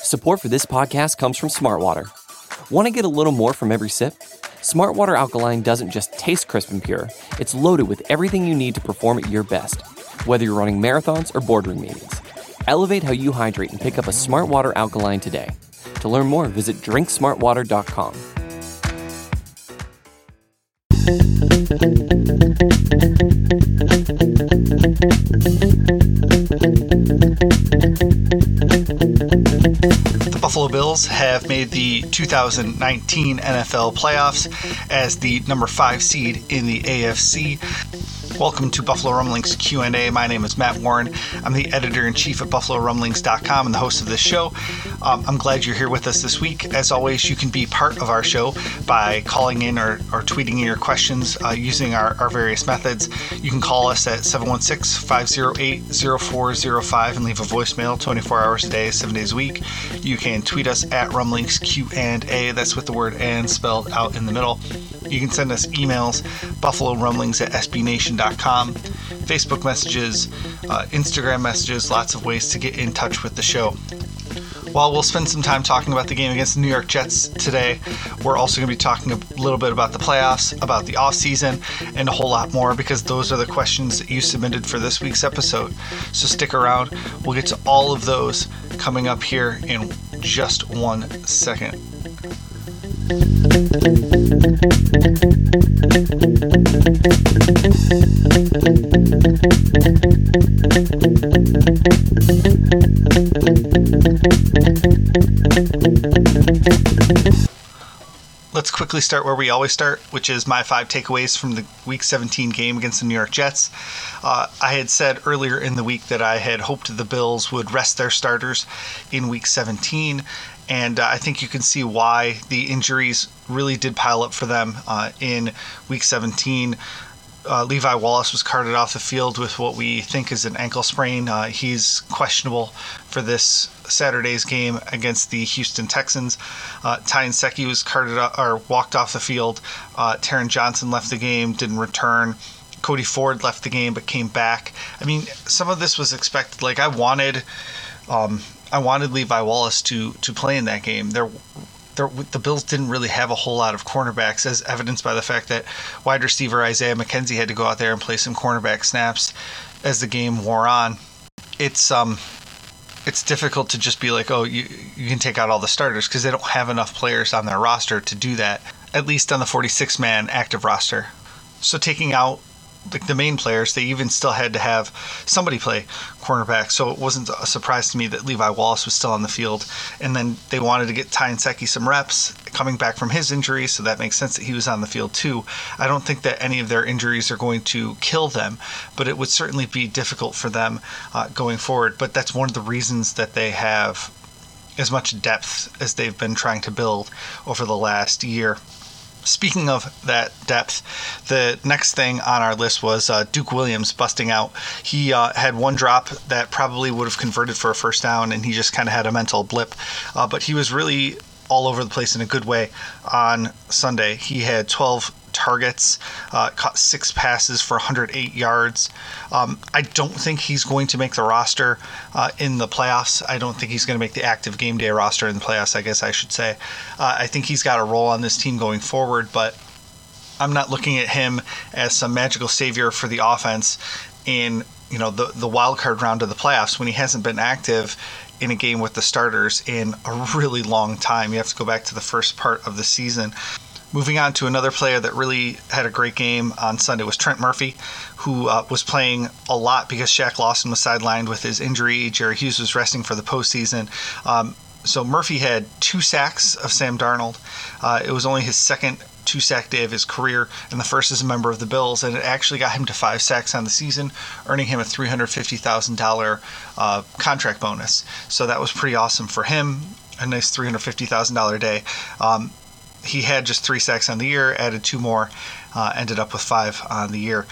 Support for this podcast comes from Smartwater. Want to get a little more from every sip? Smartwater Alkaline doesn't just taste crisp and pure, it's loaded with everything you need to perform at your best, whether you're running marathons or boardroom meetings. Elevate how you hydrate and pick up a Smartwater Alkaline today. To learn more, visit drinksmartwater.com. The Buffalo Bills have made the 2019 NFL playoffs as the number 5 seed in the AFC. Welcome to Buffalo Rumblings Q&A. My name is Matt Warren. I'm the editor-in-chief at BuffaloRumblings.com and the host of this show. I'm glad you're here with us this week. As always, you can be part of our show by calling in or tweeting in your questions using our various methods. You can call us at 716-508-0405 and leave a voicemail 24 hours a day, 7 days a week. You can tweet us at Rumblings Q&A. That's with the word "and" spelled out in the middle. You can send us emails, BuffaloRumblings@SBNation.com, Facebook messages, Instagram messages, lots of ways to get in touch with the show. While we'll spend some time talking about the game against the New York Jets today, we're also going to be talking a little bit about the playoffs, about the offseason, and a whole lot more because those are the questions that you submitted for this week's episode. So stick around. We'll get to all of those coming up here in just 1 second. Let's quickly start where we always start, which is my 5 takeaways from the Week 17 game against the New York Jets. I had said earlier in the week that I had hoped the Bills would rest their starters in Week 17, and I think you can see why the injuries really did pile up for them in Week 17. Levi Wallace was carted off the field with what we think is an ankle sprain. He's questionable for this Saturday's game against the Houston Texans. Ty Nsekhe was walked off the field. Taron Johnson left the game, didn't return. Cody Ford left the game but came back. I mean, some of this was expected. Like I wanted Levi Wallace to play in that game. The Bills didn't really have a whole lot of cornerbacks, as evidenced by the fact that wide receiver Isaiah McKenzie had to go out there and play some cornerback snaps as the game wore on. It's difficult to just be like, oh, you can take out all the starters because they don't have enough players on their roster to do that, at least on the 46-man active roster. So taking out the main players, they even still had to have somebody play cornerback, so it wasn't a surprise to me that Levi Wallace was still on the field. And then they wanted to get Ty Nsekhe some reps coming back from his injury, so that makes sense that he was on the field too. I don't think that any of their injuries are going to kill them, but it would certainly be difficult for them going forward. But that's one of the reasons that they have as much depth as they've been trying to build over the last year. Speaking of that depth, the next thing on our list was Duke Williams busting out. He had one drop that probably would have converted for a first down, and he just kind of had a mental blip. But he was really all over the place in a good way on Sunday. He had 12 targets, caught 6 passes for 108 yards. I don't think he's going to make the roster in the playoffs. I don't think he's going to make the active game day roster in the playoffs, I guess I should say. I think he's got a role on this team going forward, but I'm not looking at him as some magical savior for the offense in the wild card round of the playoffs when he hasn't been active in a game with the starters in a really long time. You have to go back to the first part of the season. Moving on to another player that really had a great game on Sunday was Trent Murphy, who was playing a lot because Shaq Lawson was sidelined with his injury. Jerry Hughes was resting for the postseason. So Murphy had 2 sacks of Sam Darnold. It was only his second 2-sack day of his career, and the first as a member of the Bills, and it actually got him to 5 sacks on the season, earning him a $350,000 contract bonus. So that was pretty awesome for him, a nice $350,000 day. He had just 3 sacks on the year, added 2 more, ended up with 5 on the year.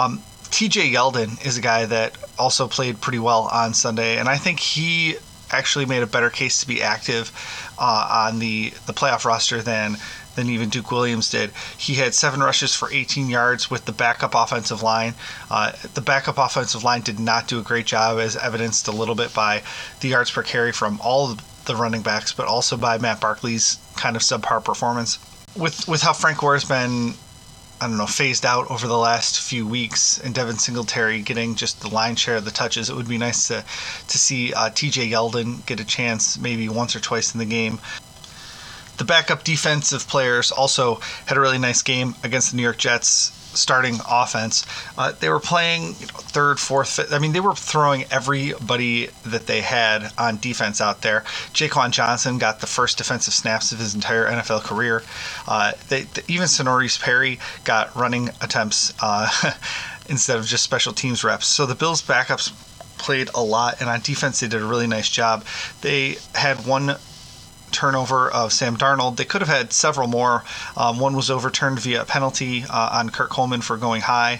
TJ Yeldon is a guy that also played pretty well on Sunday, and I think he actually made a better case to be active on the playoff roster than even Duke Williams did. He had 7 rushes for 18 yards with the backup offensive line. The backup offensive line did not do a great job, as evidenced a little bit by the yards per carry from all the running backs, but also by Matt Barkley's kind of subpar performance. With how Frank Gore has been, phased out over the last few weeks, and Devin Singletary getting just the lion's share of the touches, it would be nice to see TJ Yeldon get a chance maybe once or twice in the game. The backup defensive players also had a really nice game against the New York Jets starting offense. They were playing third, fourth, fifth. They were throwing everybody that they had on defense out there. Jaquan Johnson got the first defensive snaps of his entire NFL career. Even Sonoris Perry got running attempts instead of just special teams reps. So the Bills' backups played a lot, and on defense they did a really nice job. They had one turnover of Sam Darnold. They could have had several more. One was overturned via a penalty on Kurt Coleman for going high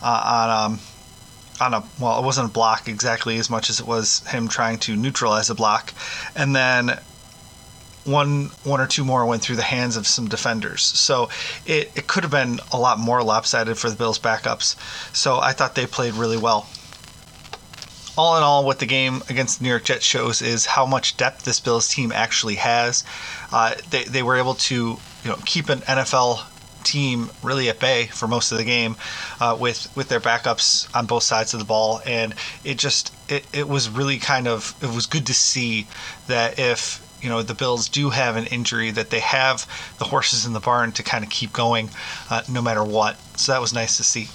it wasn't a block exactly as much as it was him trying to neutralize a block. And then one or two more went through the hands of some defenders. So it could have been a lot more lopsided for the Bills backups. So I thought they played really well. All in all, what the game against the New York Jets shows is how much depth this Bills team actually has. They were able to keep an NFL team really at bay for most of the game with their backups on both sides of the ball, and it was really it was good to see that if the Bills do have an injury, that they have the horses in the barn to kind of keep going no matter what. So that was nice to see.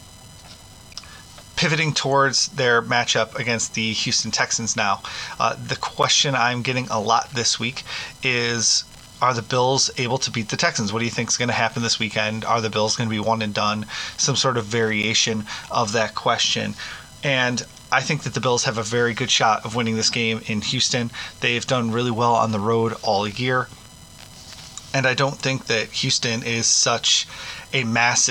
Pivoting towards their matchup against the Houston Texans now, the question I'm getting a lot this week is, are the Bills able to beat the Texans? What do you think is going to happen this weekend? Are the Bills going to be one and done? Some sort of variation of that question. And I think that the Bills have a very good shot of winning this game in Houston. They've done really well on the road all year. And I don't think that Houston is such a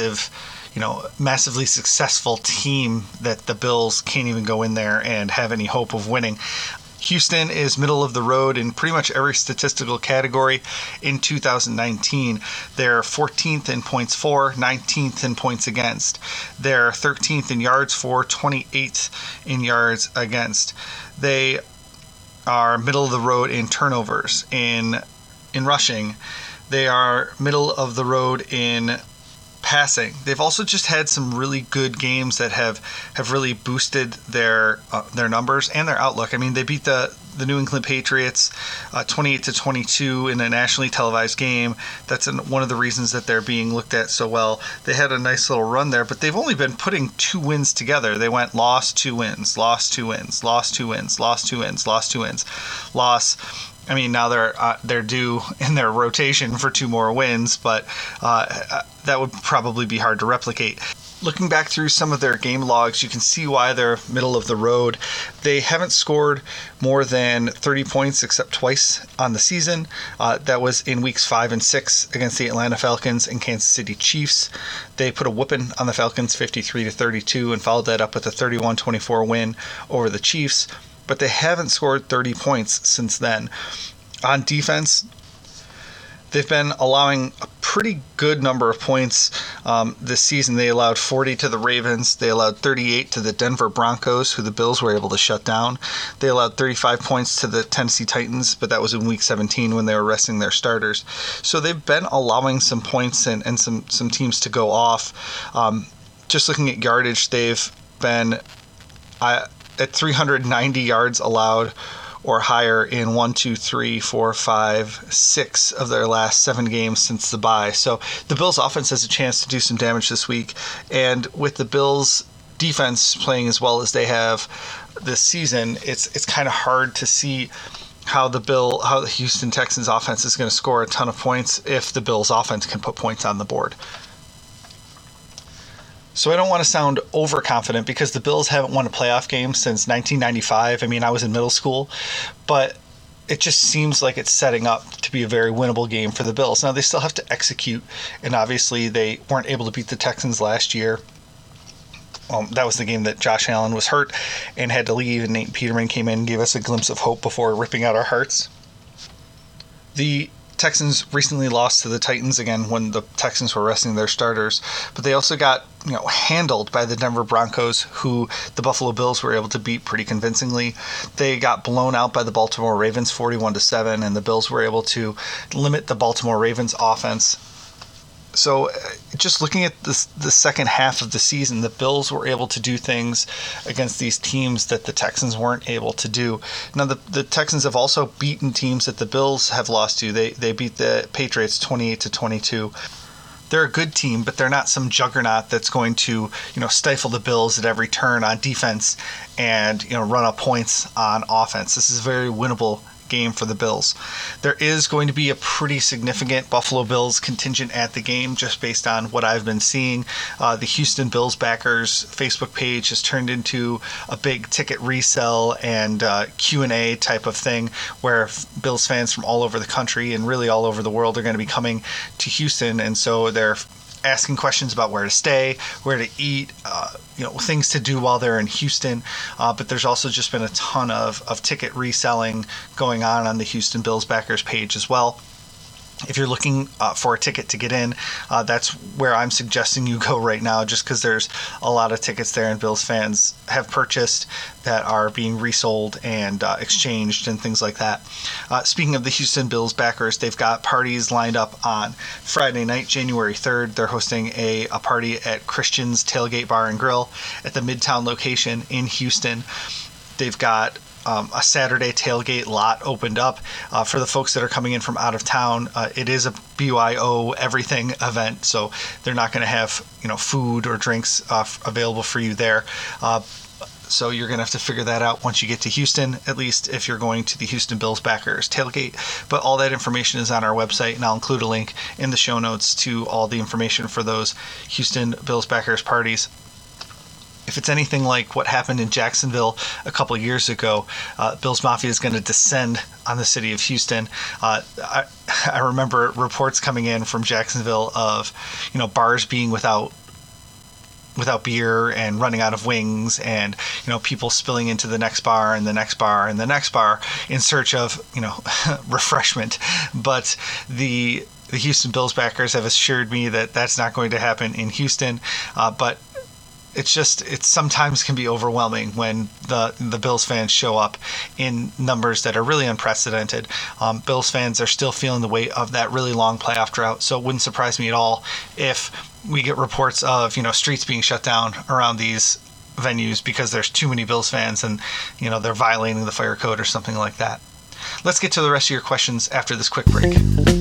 massively successful team that the Bills can't even go in there and have any hope of winning. Houston is middle of the road in pretty much every statistical category in 2019. They're 14th in points for, 19th in points against. They're 13th in yards for, 28th in yards against. They are middle of the road in turnovers, in rushing. They are middle of the road in passing. They've also just had some really good games that have really boosted their numbers and their outlook. They beat the New England Patriots 28-22 in a nationally televised game. That's one of the reasons that they're being looked at so well. They had a nice little run there, but they've only been putting 2 wins together. They went loss, 2 wins, loss, 2 wins, loss, 2 wins, loss, 2 wins, loss, 2 wins, loss. Now they're due in their rotation for 2 more wins, but that would probably be hard to replicate. Looking back through some of their game logs, you can see why they're middle of the road. They haven't scored more than 30 points except twice on the season. That was in weeks 5 and 6 against the Atlanta Falcons and Kansas City Chiefs. They put a whipping on the Falcons 53-32 and followed that up with a 31-24 win over the Chiefs. But they haven't scored 30 points since then. On defense, they've been allowing a pretty good number of points this season. They allowed 40 to the Ravens. They allowed 38 to the Denver Broncos, who the Bills were able to shut down. They allowed 35 points to the Tennessee Titans, but that was in Week 17 when they were resting their starters. So they've been allowing some points and some teams to go off. Just looking at yardage, they've been at 390 yards allowed or higher in 6 of their last 7 games since the bye. So the Bills offense has a chance to do some damage this week. And with the Bills defense playing as well as they have this season, it's kind of hard to see how the Houston Texans offense is going to score a ton of points if the Bills offense can put points on the board. So I don't want to sound overconfident because the Bills haven't won a playoff game since 1995. I was in middle school, but it just seems like it's setting up to be a very winnable game for the Bills. Now, they still have to execute, and obviously they weren't able to beat the Texans last year. That was the game that Josh Allen was hurt and had to leave, and Nate Peterman came in and gave us a glimpse of hope before ripping out our hearts. The Texans recently lost to the Titans again when the Texans were resting their starters, but they also got handled by the Denver Broncos, who the Buffalo Bills were able to beat pretty convincingly. They got blown out by the Baltimore Ravens 41-7, and the Bills were able to limit the Baltimore Ravens offense. So just looking at the second half of the season, the Bills were able to do things against these teams that the Texans weren't able to do. Now, the Texans have also beaten teams that the Bills have lost to. They beat the Patriots 28-22. They're a good team, but they're not some juggernaut that's going to, stifle the Bills at every turn on defense and, run up points on offense. This is a very winnable game for the Bills. There is going to be a pretty significant Buffalo Bills contingent at the game, just based on what I've been seeing. The Houston Bills backers Facebook page has turned into a big ticket resell and Q&A type of thing, where Bills fans from all over the country and really all over the world are going to be coming to Houston, and so they're asking questions about where to stay, where to eat, things to do while they're in Houston. But there's also just been a ton of ticket reselling going on the Houston Bills backers page as well. If you're looking for a ticket to get in, that's where I'm suggesting you go right now, just because there's a lot of tickets there and Bills fans have purchased that are being resold and exchanged and things like that. Speaking of the Houston Bills backers, they've got parties lined up on Friday night, January 3rd. They're hosting a party at Christian's Tailgate Bar and Grill at the Midtown location in Houston. They've got a Saturday tailgate lot opened up for the folks that are coming in from out of town. It is a BYO everything event, so they're not going to have food or drinks available for you there. So you're going to have to figure that out once you get to Houston, at least if you're going to the Houston Bills backers tailgate. But all that information is on our website, and I'll include a link in the show notes to all the information for those Houston Bills backers parties. If it's anything like what happened in Jacksonville a couple of years ago, Bills Mafia is going to descend on the city of Houston. I remember reports coming in from Jacksonville of, bars being without beer and running out of wings, and people spilling into the next bar and the next bar and the next bar in search of refreshment. But the Houston Bills backers have assured me that that's not going to happen in Houston. But it sometimes can be overwhelming when the Bills fans show up in numbers that are really unprecedented. Bills fans are still feeling the weight of that really long playoff drought, so it wouldn't surprise me at all if we get reports of streets being shut down around these venues because there's too many Bills fans and they're violating the fire code or something like that. Let's get to the rest of your questions after this quick break.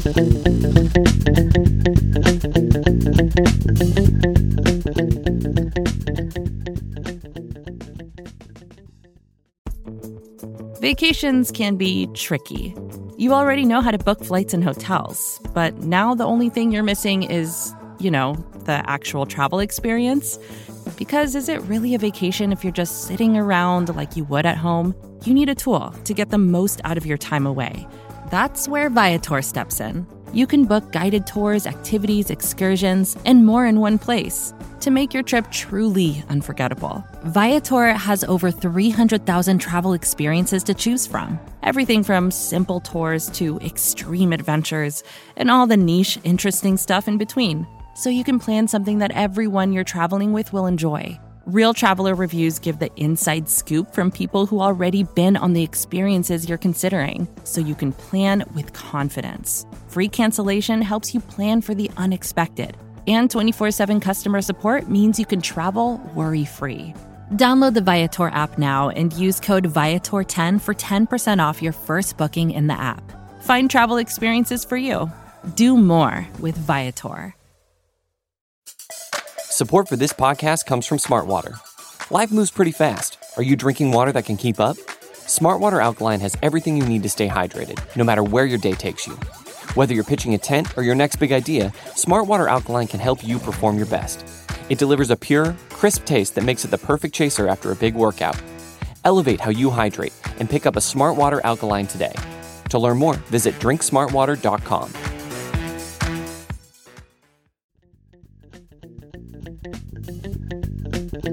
Vacations can be tricky. You already know how to book flights and hotels, but now the only thing you're missing is, the actual travel experience. Because is it really a vacation if you're just sitting around like you would at home? You need a tool to get the most out of your time away. That's where Viator steps in. You can book guided tours, activities, excursions, and more in one place to make your trip truly unforgettable. Viator has over 300,000 travel experiences to choose from. Everything from simple tours to extreme adventures and all the niche, interesting stuff in between. So you can plan something that everyone you're traveling with will enjoy. Real traveler reviews give the inside scoop from people who already been on the experiences you're considering, so you can plan with confidence. Free cancellation helps you plan for the unexpected. And 24/7 customer support means you can travel worry-free. Download the Viator app now and use code Viator10 for 10% off your first booking in the app. Find travel experiences for you. Do more with Viator. Support for this podcast comes from Smart Water. Life moves pretty fast. Are you drinking water that can keep up? Smart Water Alkaline has everything you need to stay hydrated, no matter where your day takes you. Whether you're pitching a tent or your next big idea, Smart Water Alkaline can help you perform your best. It delivers a pure, crisp taste that makes it the perfect chaser after a big workout. Elevate how you hydrate and pick up a Smart Water Alkaline today. To learn more, visit drinksmartwater.com.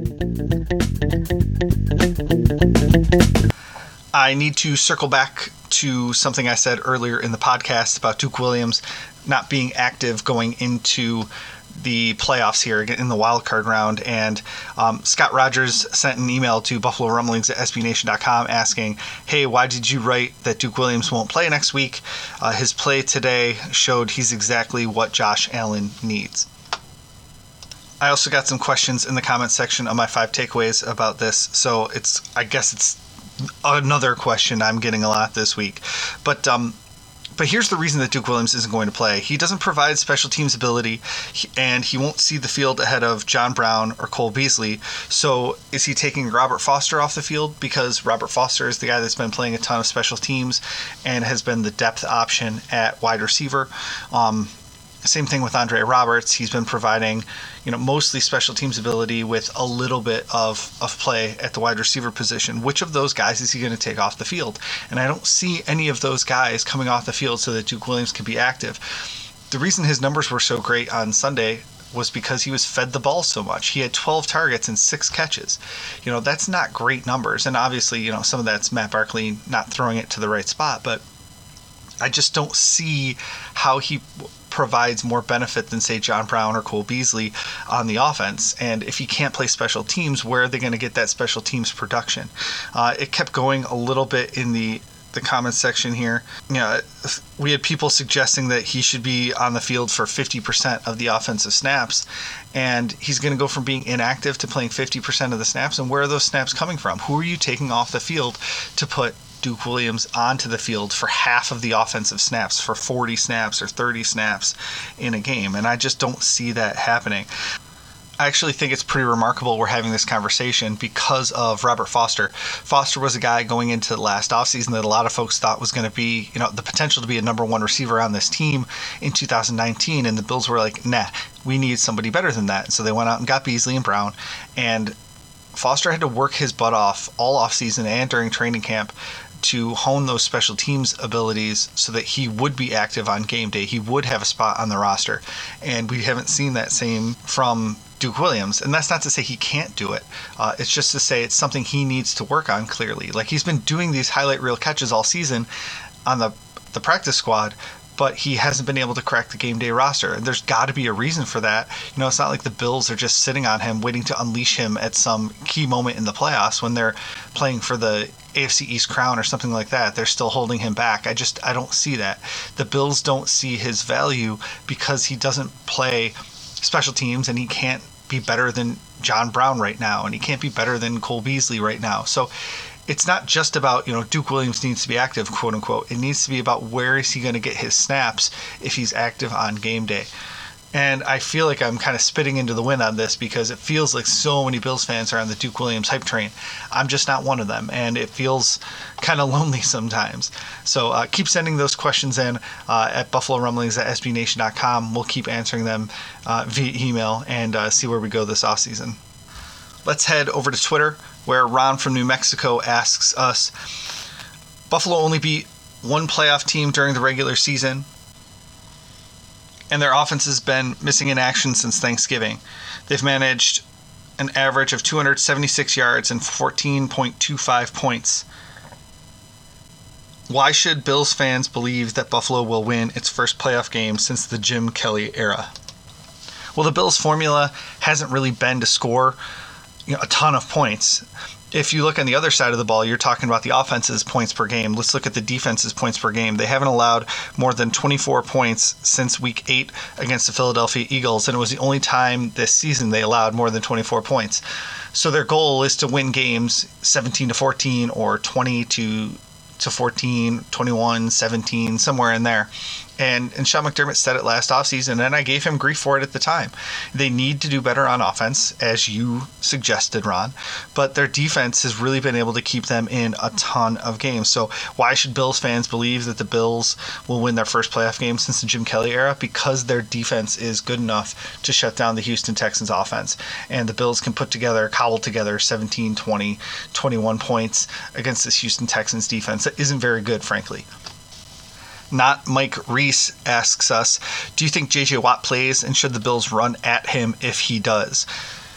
I need to circle back to something I said earlier in the podcast about Duke Williams not being active going into the playoffs here in the wild card round. And Scott Rogers sent an email to Buffalo Rumblings at SBNation.com asking, hey, why did you write that Duke Williams won't play next week? His play today showed he's exactly what Josh Allen needs. I also got some questions in the comments section of my 5 takeaways about this. So I guess it's another question I'm getting a lot this week. But here's the reason that Duke Williams isn't going to play. He doesn't provide special teams ability, and he won't see the field ahead of John Brown or Cole Beasley. So is he taking Robert Foster off the field? Because Robert Foster is the guy that's been playing a ton of special teams and has been the depth option at wide receiver. Same thing with Andre Roberts. He's been providing, mostly special teams ability with a little bit of play at the wide receiver position. Which of those guys is he going to take off the field? And I don't see any of those guys coming off the field so that Duke Williams can be active. The reason his numbers were so great on Sunday was because he was fed the ball so much. He had 12 targets and 6 catches. That's not great numbers. And obviously, some of that's Matt Barkley not throwing it to the right spot. But I just don't see how he provides more benefit than, say, John Brown or Cole Beasley on the offense. And if he can't play special teams, where are they going to get that special teams production? It kept going a little bit in the comment section here. We had people suggesting that he should be on the field for 50% of the offensive snaps, and he's going to go from being inactive to playing 50% of the snaps. And where are those snaps coming from? Who are you taking off the field to put Duke Williams onto the field for half of the offensive snaps, for 40 snaps or 30 snaps in a game? And I just don't see that happening. I actually think it's pretty remarkable we're having this conversation because of Robert Foster. Foster was a guy going into the last offseason that a lot of folks thought was going to be, the potential to be a number 1 receiver on this team in 2019. And the Bills were like, nah, we need somebody better than that. So they went out and got Beasley and Brown. And Foster had to work his butt off all offseason and during training camp to hone those special teams abilities so that he would be active on game day. He would have a spot on the roster. And we haven't seen that same from Duke Williams. And that's not to say he can't do it. It's just to say it's something he needs to work on clearly. Like, he's been doing these highlight reel catches all season on the practice squad, but he hasn't been able to crack the game day roster. And there's got to be a reason for that. It's not like the Bills are just sitting on him waiting to unleash him at some key moment in the playoffs when they're playing for the AFC East crown or something like that. They're still holding him back. I don't see that. The Bills don't see his value because he doesn't play special teams, and he can't be better than John Brown right now, and he can't be better than Cole Beasley right now. So it's not just about, Duke Williams needs to be active, quote unquote. It needs to be about where is he going to get his snaps if he's active on game day. And I feel like I'm kind of spitting into the wind on this because it feels like so many Bills fans are on the Duke Williams hype train. I'm just not one of them, and it feels kind of lonely sometimes. So keep sending those questions in at BuffaloRumblings@SBNation.com. We'll keep answering them via email and see where we go this offseason. Let's head over to Twitter, where Ron from New Mexico asks us, Buffalo only beat 1 playoff team during the regular season, and their offense has been missing in action since Thanksgiving. They've managed an average of 276 yards and 14.25 points. Why should Bills fans believe that Buffalo will win its first playoff game since the Jim Kelly era? Well, the Bills' formula hasn't really been to score a ton of points. If you look on the other side of the ball, you're talking about the offense's points per game. Let's look at the defense's points per game. They haven't allowed more than 24 points since Week 8 against the Philadelphia Eagles, and it was the only time this season they allowed more than 24 points. So their goal is to win games 17-14 or 20-14, 21-17, somewhere in there. And Sean McDermott said it last offseason, and I gave him grief for it at the time. They need to do better on offense, as you suggested, Ron, but their defense has really been able to keep them in a ton of games. So why should Bills fans believe that the Bills will win their first playoff game since the Jim Kelly era? Because their defense is good enough to shut down the Houston Texans offense, and the Bills can cobble together 17, 20, 21 points against this Houston Texans defense that isn't very good, frankly. Not Mike Reese asks us, do you think J.J. Watt plays, and should the Bills run at him if he does?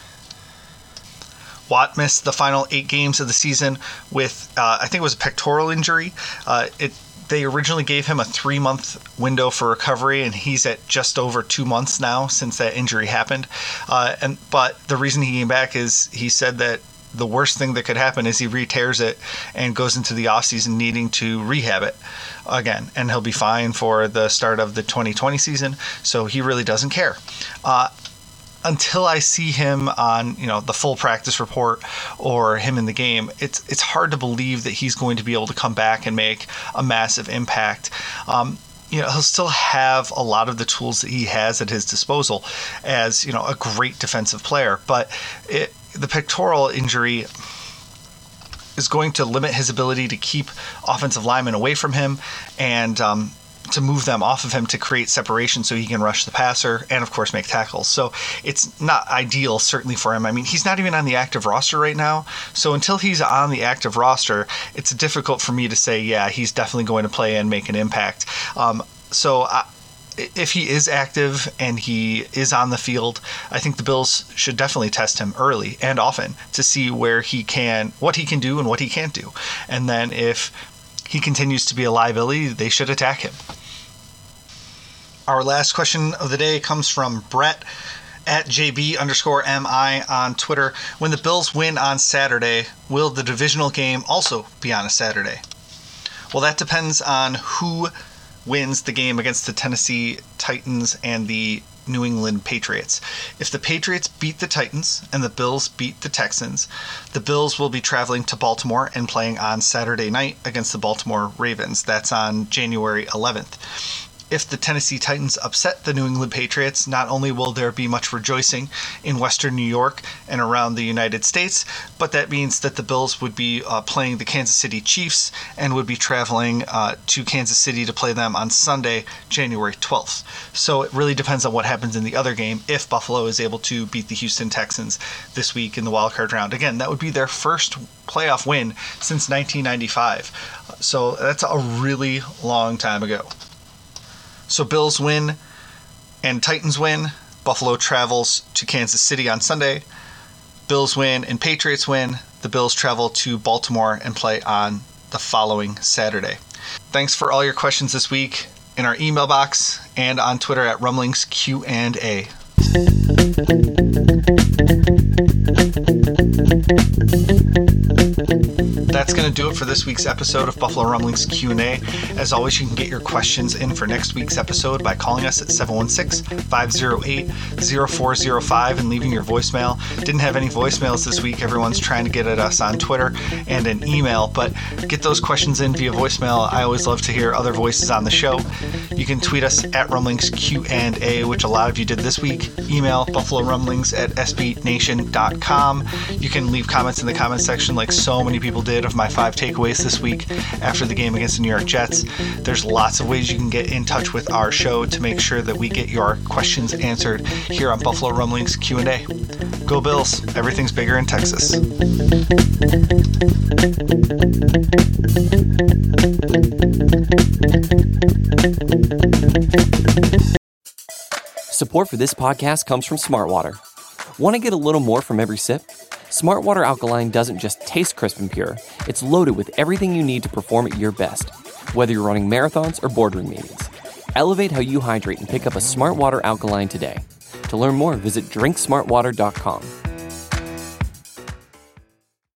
Watt missed the final 8 games of the season with, I think it was a pectoral injury. It They originally gave him a 3-month window for recovery, and he's at just over 2 months now since that injury happened. But the reason he came back is he said that the worst thing that could happen is he re-tears it and goes into the offseason needing to rehab it again, and he'll be fine for the start of the 2020 season, so he really doesn't care. Until I see him on, the full practice report or him in the game, it's hard to believe that he's going to be able to come back and make a massive impact. He'll still have a lot of the tools that he has at his disposal as, a great defensive player, but the pectoral injury is going to limit his ability to keep offensive linemen away from him and to move them off of him to create separation so he can rush the passer and, of course, make tackles. So it's not ideal, certainly, for him. I mean, he's not even on the active roster right now. So until he's on the active roster, it's difficult for me to say, yeah, he's definitely going to play and make an impact. If he is active and he is on the field, I think the Bills should definitely test him early and often to see what he can do and what he can't do. And then if he continues to be a liability, they should attack him. Our last question of the day comes from Brett at JB_MI on Twitter. When the Bills win on Saturday, will the divisional game also be on a Saturday? Well, that depends on who wins the game against the Tennessee Titans and the New England Patriots. If the Patriots beat the Titans and the Bills beat the Texans, the Bills will be traveling to Baltimore and playing on Saturday night against the Baltimore Ravens. That's on January 11th. If the Tennessee Titans upset the New England Patriots, not only will there be much rejoicing in Western New York and around the United States, but that means that the Bills would be playing the Kansas City Chiefs and would be traveling to Kansas City to play them on Sunday, January 12th. So it really depends on what happens in the other game if Buffalo is able to beat the Houston Texans this week in the wildcard round. Again, that would be their first playoff win since 1995. So that's a really long time ago. So Bills win and Titans win. Buffalo travels to Kansas City on Sunday. Bills win and Patriots win. The Bills travel to Baltimore and play on the following Saturday. Thanks for all your questions this week in our email box and on Twitter at RumblingsQ&A. That's going to do it for this week's episode of Buffalo Rumblings Q&A. As always, you can get your questions in for next week's episode by calling us at 716-508-0405 and leaving your voicemail. Didn't have any voicemails this week. Everyone's trying to get at us on Twitter and an email, but get those questions in via voicemail. I always love to hear other voices on the show. You can tweet us at Rumblings Q&A, which a lot of you did this week. Email buffalorumblings@sbnation.com. You can leave comments in the comments section like so many people did of my 5 takeaways this week after the game against the New York Jets. There's lots of ways you can get in touch with our show to make sure that we get your questions answered here on Buffalo Rumblings Q&A. Go Bills. Everything's bigger in Texas. Support for this podcast comes from Smartwater. Want to get a little more from every sip? Smartwater Alkaline doesn't just taste crisp and pure, it's loaded with everything you need to perform at your best, whether you're running marathons or boardroom meetings. Elevate how you hydrate and pick up a Smartwater Alkaline today. To learn more, visit drinksmartwater.com.